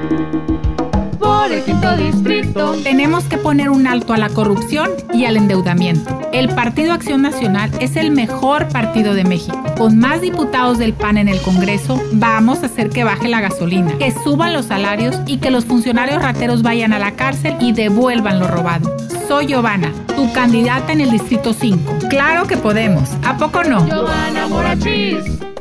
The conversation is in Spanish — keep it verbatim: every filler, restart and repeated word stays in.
Por el quinto distrito. Tenemos que poner un alto a la corrupción y al endeudamiento. El Partido Acción Nacional es el mejor partido de México. Con más diputados del P A N en el Congreso, vamos a hacer que baje la gasolina, que suban los salarios y que los funcionarios rateros vayan a la cárcel y devuelvan lo robado. Soy Giovanna, tu candidata en el Distrito cinco. ¡Claro que podemos! ¿A poco no? Giovanna Morachis.